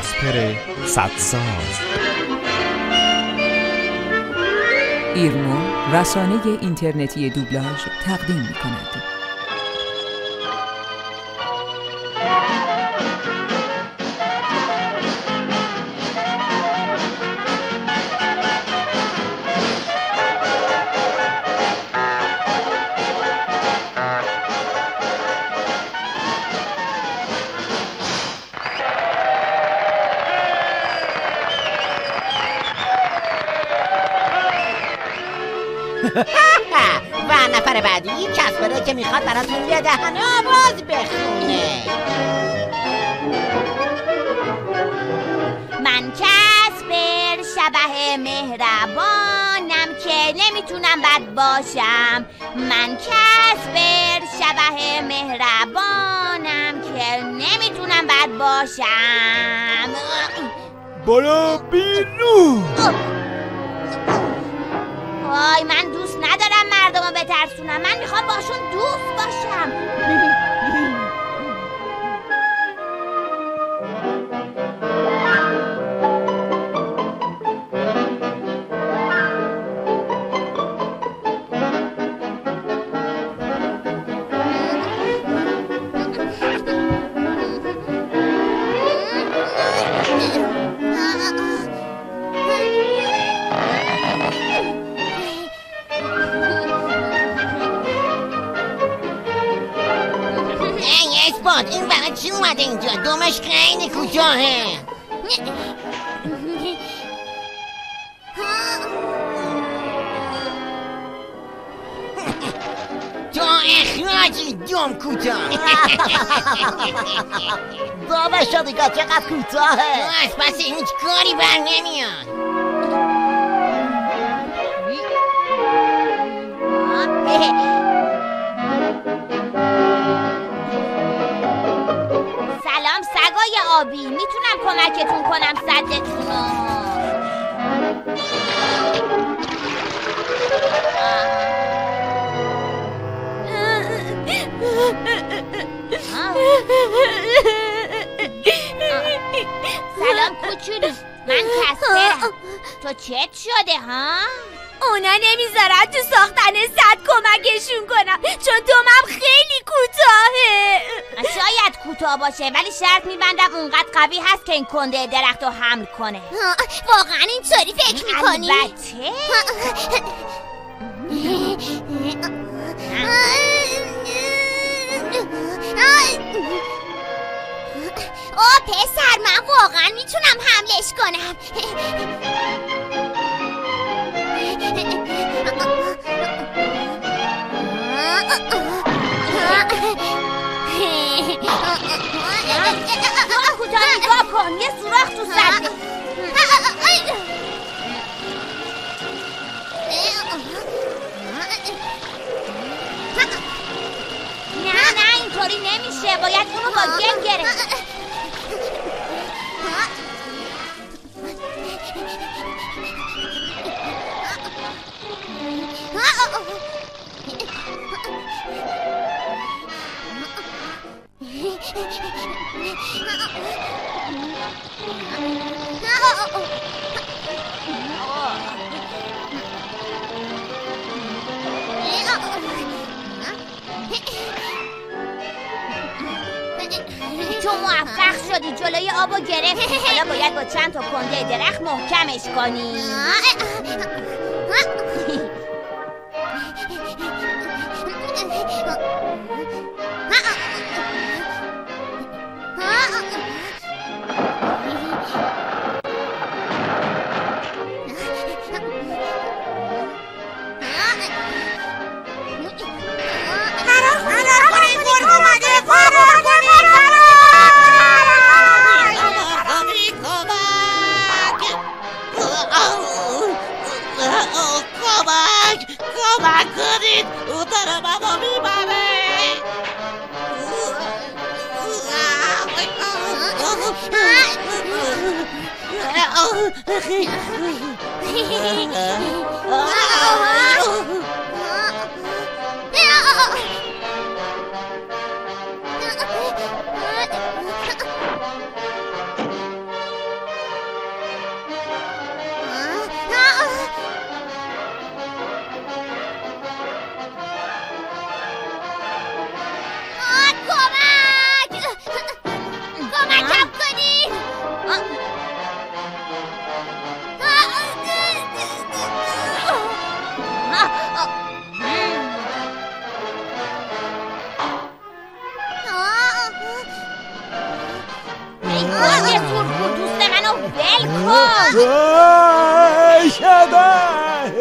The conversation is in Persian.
جسپر صدساز. ایرمو رسانه اینترنتی دوبلاژ تقدیم می‌کند. و نفر بعدی جسپره که میخواد براتون یه دهن آواز بخونه. من جسپر شبح مهربانم که نمیتونم بد باشم. من جسپر شبح مهربانم که نمیتونم بد باشم. برو بیرون. وای من دوست ندارم مردمو بترسونم. من میخوام باشون دوست باشم. این برای چی اومده اینجا؟ دومش خیلی کوتاهه. تو اخراجی دوم کوتاه. دومش رو دیگه چقدر کوتاهه. تو از پس هیچ کاری بر نمیاد. سلام سگای آبی، میتونم کمکتون کنم صدتون رو. سلام کوچولو، من جسپرم. تو چت شده ها؟ اونا نمیذارن تو ساختن سد کمکشون کنم چون دومم خیلی کوتاهه. شاید کوتاه باشه ولی شرط میبندم اونقدر قوی هست که این کنده درخت رو حمل کنه. واقعا اینطوری فکر میکنی؟ البته. پسر من واقعا میتونم حملش کنم. کوتاه نگاه کن، یه سوراخ تو سده. نه اینطوری نمیشه، باید اونو با گل گرفت. تو موفق شدی، جلوی آبو گرفتی. حالا باید با چند تا کنده درخت محکمش کنی. کمک کنید، او داره منو میبره. ای گرگ سرخور دوست منو ول کن. شبه